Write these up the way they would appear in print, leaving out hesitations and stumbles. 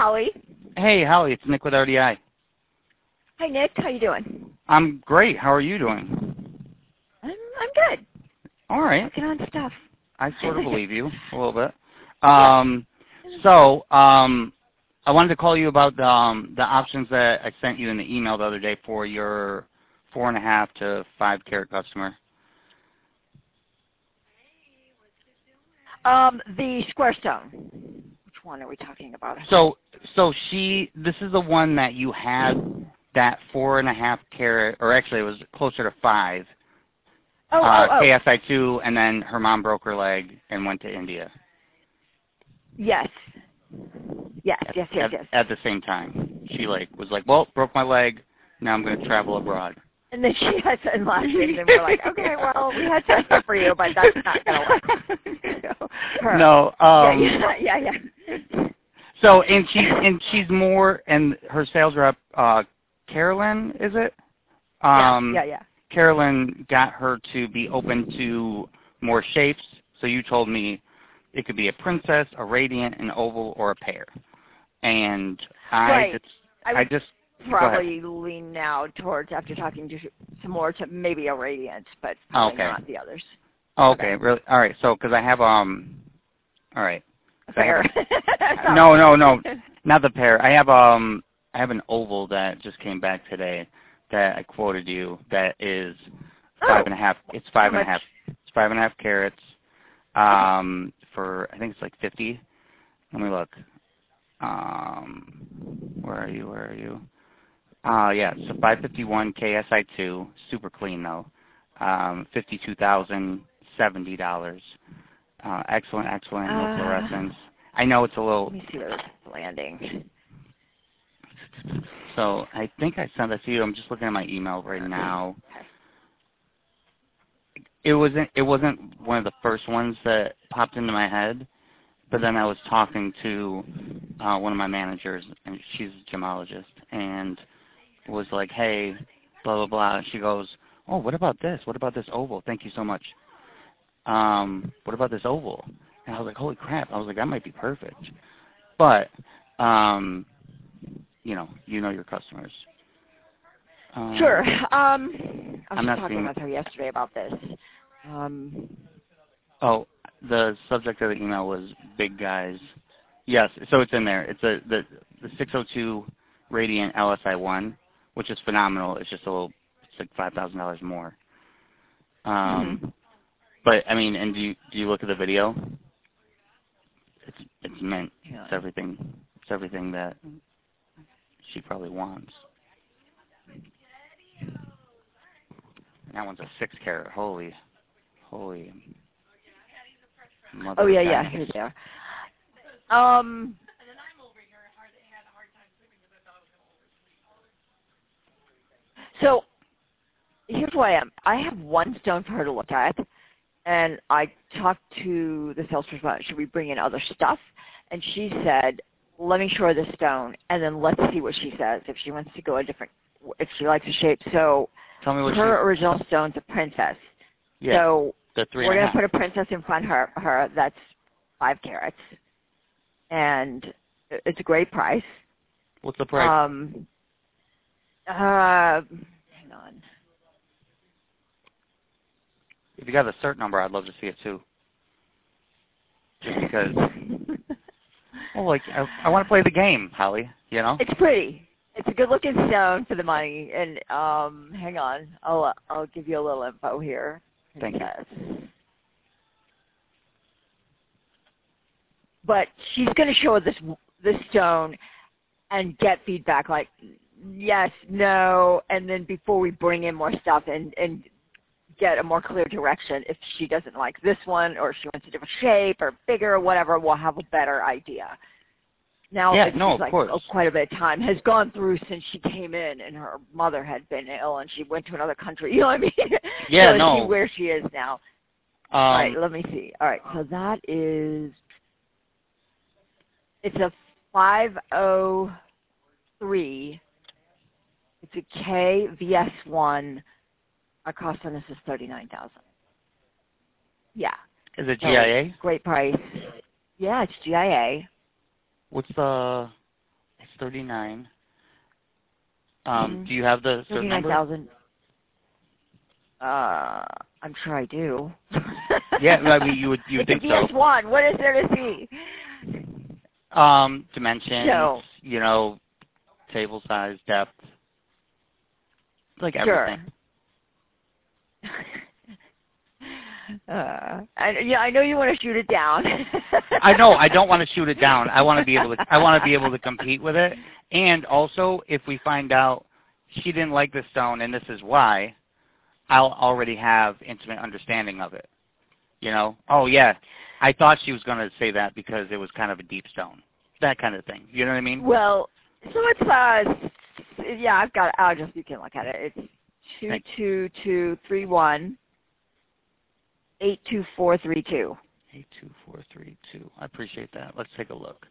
Holly. Hey, Holly, it's Nick with RDI. Hi, Nick. How you doing? I'm great. How are you doing? I'm good. All right. Working on stuff. I sort of believe you a little bit. I wanted to call you about the options that I sent you in the email the other day for your 4.5 to 5 carat customer. The square stone. Which one are we talking about? So this is the one that you had that 4.5 carat, or actually it was closer to 5. KSI2, and then her mom broke her leg and went to India. Yes. Yes. At the same time, she was like, well, broke my leg. Now I'm going to travel abroad. And then she had some last name, and we're like, okay, well, we had something for you, but that's not going to work. No. Yeah. So, and she's more, and her sales rep, Carolyn, is it? Yeah. Carolyn got her to be open to more shapes. So you told me it could be a princess, a radiant, an oval, or a pear. And I just probably lean now towards, after talking to some more, to maybe a radiant, but probably not the others. Okay, really? All right. So, because I have all right. A pear. No, not the pear. I have an oval that just came back today that I quoted you. That is 5.5. It's 5.5. It's 5.5 carats. For I think it's like 50. Let me look. Where are you? Yeah, so 551 KSI2, super clean though. $52,070. Excellent, no fluorescence. I know it's a little. Let me see where this is landing. So I think I sent that to you. I'm just looking at my email right now. It wasn't one of the first ones that popped into my head, but then I was talking to one of my managers, and she's a gemologist, and was like, hey, blah, blah, blah. She goes, oh, what about this? What about this oval? Thank you so much. What about this oval? And I was like, holy crap. I was like, that might be perfect. But, you know your customers. Sure. I was talking with her yesterday about this. The subject of the email was big guys. Yes, so it's in there. It's the 602 Radiant LSI1, which is phenomenal. It's just it's like $5,000 more. But I mean, and do you look at the video? It's mint. Yeah. It's everything. It's everything that she probably wants. And that one's a 6 carat. Holy. Mother oh yeah. Here they are. So here's who I am. I have one stone for her to look at, and I talked to the salesperson about, should we bring in other stuff? And she said, let me show her the stone, and then let's see what she says, if she wants to go if she likes the shape. So tell me what her original stone's a princess. Yeah, so the 3.5. We're going to put a princess in front of her. That's 5 carats. And it's a great price. What's the price? Hang on. If you got the cert number, I'd love to see it too. Just because. Well, I want to play the game, Holly. You know. It's pretty. It's a good-looking stone for the money. And hang on, I'll give you a little info here. Thank you. But she's going to show this stone and get feedback like yes, no, and then before we bring in more stuff and get a more clear direction, if she doesn't like this one or she wants a different shape or bigger or whatever, we'll have a better idea. Now, it seems like quite a bit of time has gone through since she came in, and her mother had been ill, and she went to another country. You know what I mean? Yeah, so no. See where she is now. All right, let me see. All right, so that is, it's a 503. It's a KVS1. Our cost on this is $39,000. Yeah. Is it GIA? Great price. Yeah, it's GIA. What's the 39. Do you have the certain number? 39,000. I'm sure I do. Yeah, I mean, you would think so. PS1. What is there to see? Dimensions, No. Table size, depth, like Sure. everything. I know you want to shoot it down. I know. I don't want to shoot it down. I want to be able to. I want to be able to compete with it. And also, if we find out she didn't like the stone and this is why, I'll already have intimate understanding of it. Oh yeah, I thought she was going to say that because it was kind of a deep stone. That kind of thing. You know what I mean? Well, so it's you can look at it. It's 22231 82432. 82432. I appreciate that. Let's take a look.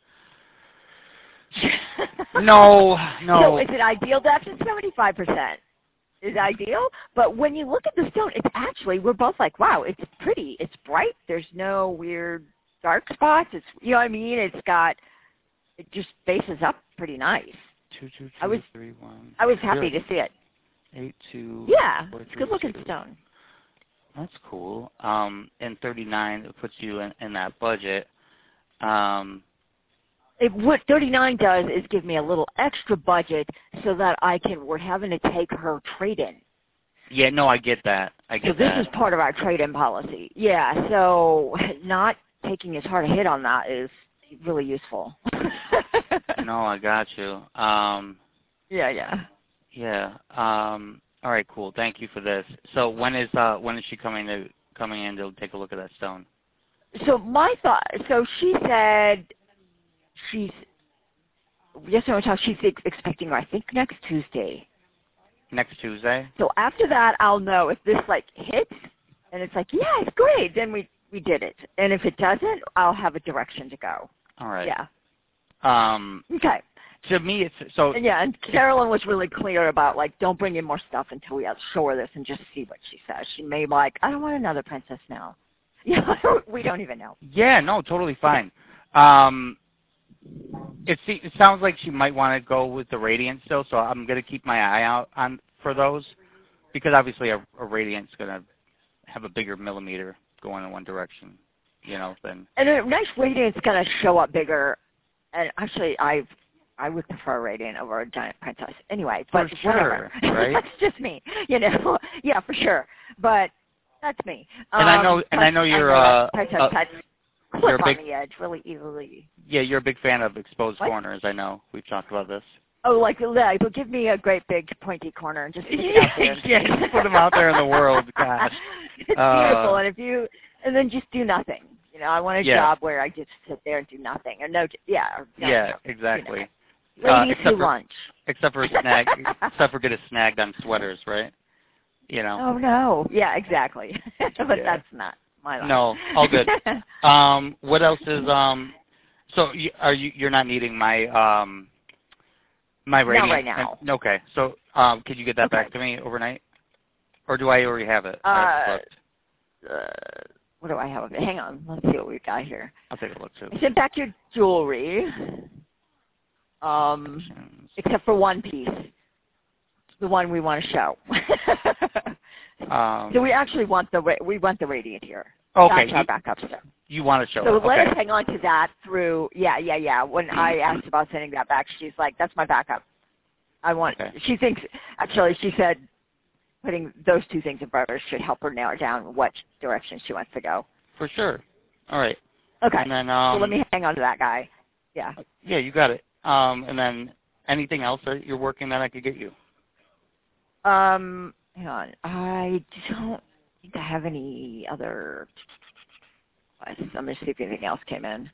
No. So is it ideal depth? It's 75%. Is ideal, but when you look at the stone, it's actually, we're both like, wow, it's pretty, it's bright, there's no weird dark spots, it's, you know what I mean, it just faces up pretty nice. 22231. I was happy to see it. 82. Yeah, it's a good looking stone. That's cool. And 39, it puts you in that budget. What 39 does is give me a little extra budget so that we're having to take her trade-in. Yeah, no, I get that. So this is part of our trade-in policy. Yeah, so not taking as hard a hit on that is really useful. No, I got you. Yeah. All right, cool. Thank you for this. So when is she coming in to take a look at that stone? So she said she's expecting her, I think, next Tuesday. Next Tuesday? So after that, I'll know if this hits, and it's like, yeah, it's great. Then we did it. And if it doesn't, I'll have a direction to go. All right. Yeah. Okay. To me, it's so. And Carolyn was really clear about don't bring in more stuff until we show her this and just see what she says. She may I don't want another princess now. Yeah, we don't even know. Yeah, no, totally fine. It sounds like she might want to go with the Radiant still, so I'm going to keep my eye out for those, because obviously a Radiant's going to have a bigger millimeter going in one direction, than. And a nice Radiant's going to show up bigger, and actually I would prefer a Radiant over a giant princess anyway, but for sure, whatever. Right? That's just me, Yeah, for sure, but that's me. And I know you're clip on the edge really easily. Yeah, you're a big fan of exposed corners. I know. We've talked about this. Oh, but give me a great big pointy corner and just stick it out there. Yeah, just put them out there in the world. Gosh. It's beautiful, and then just do nothing. I want a job where I just sit there and do nothing, or exactly. Ladies do lunch. Except for getting snagged on sweaters, right? Oh no. Yeah, exactly. But that's not my life. No, all good. What else is so you're not needing my my Radiant? Not right now. Okay. So could you get that back to me overnight? Or do I already have it? What do I have of it? Hang on. Let's see what we've got here. I'll take a look too. I sent back your jewelry. Except for one piece. The one we want to show. So we actually want the Radiant here. Okay. That's our backup stuff. You want to show so it. So let us hang on to that through, When I asked about sending that back, she's like, that's my backup. She thinks, actually, she said putting those two things in front of her should help her narrow down what direction she wants to go. For sure. All right. Okay. And then, so let me hang on to that guy. Yeah. Yeah, you got it. And then anything else that you're working that I could get you? Hang on. I don't think I have any other. I'm going to see if anything else came in.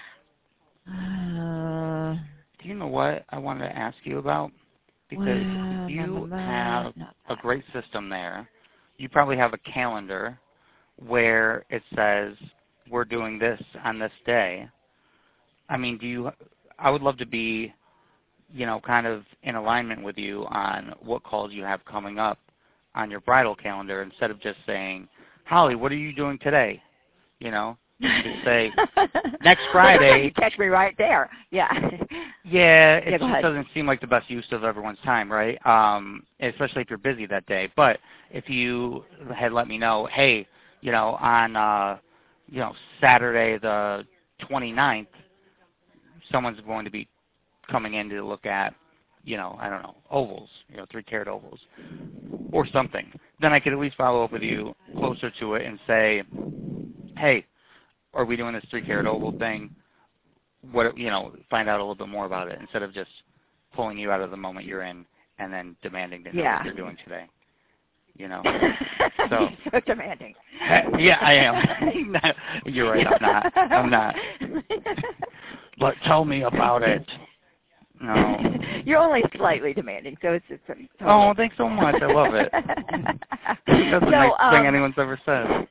Do you know what I wanted to ask you about? Because you have a great system there. You probably have a calendar where it says, we're doing this on this day. I mean, I would love to be, kind of in alignment with you on what calls you have coming up on your bridal calendar, instead of just saying, Holly, what are you doing today? Just say, next Friday. You catch me right there. Yeah. Yeah, it just ahead. doesn't seem like the best use of everyone's time, right? Especially if you're busy that day. But if you had let me know, hey, on Saturday the 29th, someone's going to be coming in to look at, I don't know, ovals, 3-carat ovals or something, then I could at least follow up with you closer to it and say, hey, are we doing this 3-carat oval thing? What, find out a little bit more about it instead of just pulling you out of the moment you're in and then demanding to know what you're doing today. So, so demanding. Yeah, I am. You're right. I'm not. But tell me about it. No. You're only slightly demanding, so it's totally. Oh, thanks so much. I love it. That's the nicest thing anyone's ever said.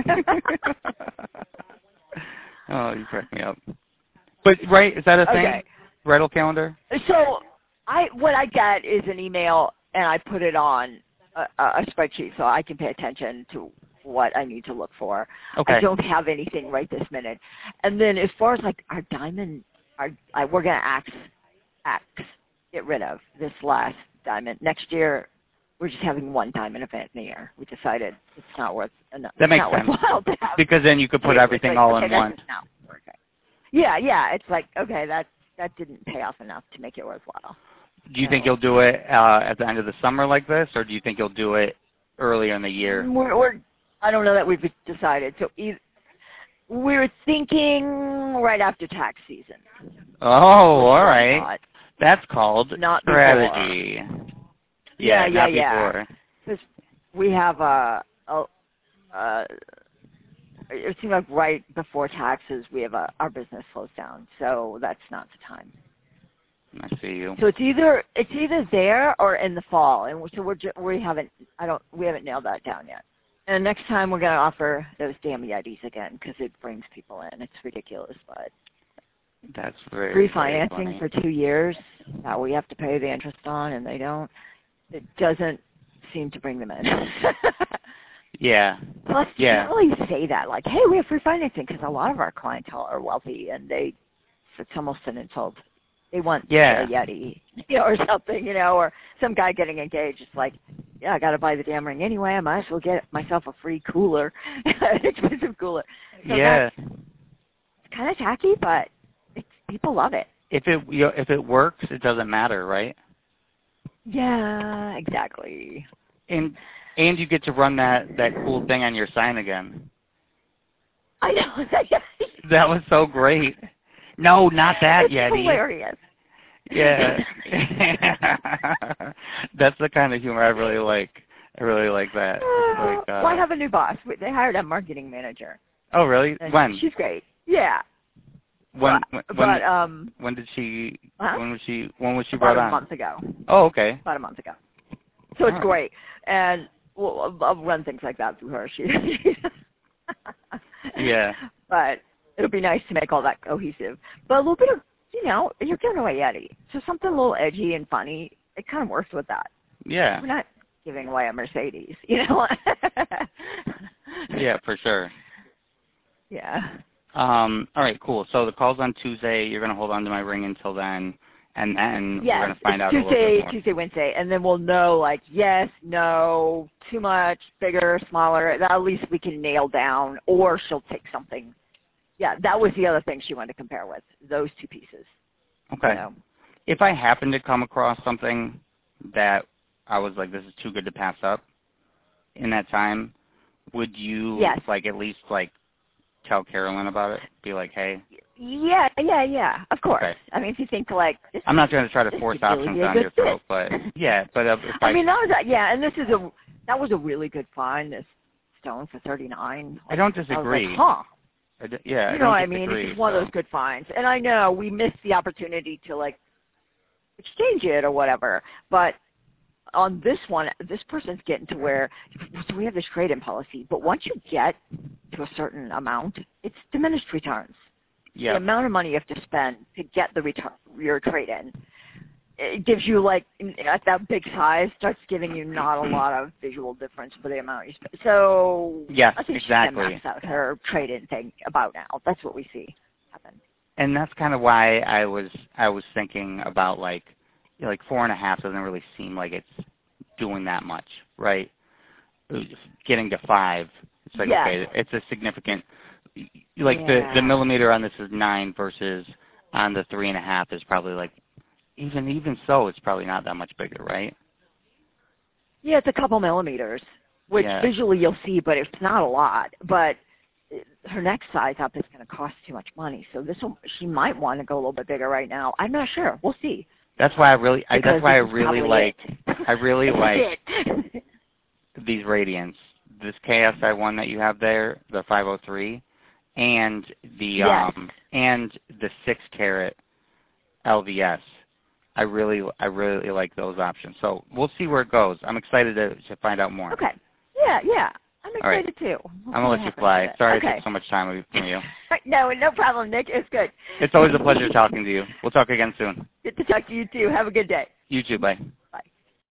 Oh, you crack me up. But right, is that a thing? Okay. Bridal calendar? So what I get is an email, and I put it on a spreadsheet so I can pay attention to what I need to look for. Okay. I don't have anything right this minute. And then as far as like our diamond, we're going to get rid of this last diamond. Next year, we're just having one diamond event in the year. We decided it's not worth enough. That makes sense. Because then you could put everything all in one. Yeah. It's like, okay, that didn't pay off enough to make it worthwhile. Do you think you'll do it at the end of the summer like this, or do you think you'll do it earlier in the year? I don't know that we've decided. So we're thinking right after tax season. Oh, all right. That's called not strategy. Before. Yeah. Because we have it seems like right before taxes we have our business slows down, so that's not the time. I see you. So it's either there or in the fall, and so we haven't nailed that down yet. And next time we're going to offer those damn Yetis again because it brings people in. It's ridiculous, but that's very free financing for 2 years that we have to pay the interest on, and they don't. It doesn't seem to bring them in. Yeah. Plus, you can't really say that, like, hey, we have free financing, because a lot of our clientele are wealthy, and it's almost an insult. They want a Yeti, or something, or some guy getting engaged. It's like, yeah, I got to buy the damn ring anyway. I might as well get myself a free cooler, an expensive cooler. So it's kind of tacky, but people love it. If it works, it doesn't matter, right? Yeah, exactly. And you get to run that cool thing on your sign again. I know. That was so great. No, not that it's Yeti. Hilarious. Yeah. That's the kind of humor I really like. I really like that. Well, I have a new boss. They hired a marketing manager. Oh, really? When? She's great. Yeah. When did she? Huh? When was she brought on? About a month ago. Oh, okay. About a month ago. So it's great, and I'll run things like that through her. Yeah. But it'll be nice to make all that cohesive. But a little bit of, you're giving away Yeti, so something a little edgy and funny. It kind of works with that. Yeah. We're not giving away a Mercedes, Yeah, for sure. Yeah. All right, cool. So the call's on Tuesday. You're going to hold on to my ring until then, and then we're going to find out a little bit more. Tuesday, Wednesday, and then we'll know, like, yes, no, too much, bigger, smaller. At least we can nail down, or she'll take something. Yeah, that was the other thing she wanted to compare with, those two pieces. Okay. If I happen to come across something that I was like, this is too good to pass up in that time, would you, at least, tell Carolyn about it? Be like, hey. Yeah, of course. Okay. I mean, if you think, I'm not going to try to force options down your throat, but, if I mean, and that was a really good find, this stone for $39. I don't disagree. I was like, huh. Yeah, you know what I mean? It's one of those good finds. And I know we missed the opportunity to, exchange it or whatever, but on this one, this person's getting to where, so we have this trade-in policy, but once you get to a certain amount, it's diminished returns. Yeah. The amount of money you have to spend to get your trade-in it gives you like at that big size starts giving you not a lot of visual difference for the amount you spend. So yes, I think exactly. she maxed out her trade-in thing about now. That's what we see happen. And that's kind of why I was thinking about like 4.5 doesn't really seem like it's doing that much, right? Getting to 5, it's like okay, it's a significant. Like the millimeter on this is 9 versus on the 3.5 is probably like even so it's probably not that much bigger, right? Yeah, it's a couple millimeters, which visually you'll see, but it's not a lot. But her next size up is going to cost too much money, so she might want to go a little bit bigger right now. I'm not sure. We'll see. That's why I really like these Radiants. This KSI one that you have there, the 503, and the and the 6-carat LVS. I really like those options. So we'll see where it goes. I'm excited to find out more. Okay. Yeah. I'm excited too. I'm going to let you fly. Sorry I took so much time from you. No problem, Nick. It's good. It's always a pleasure talking to you. We'll talk again soon. Good to talk to you too. Have a good day. You too. Bye.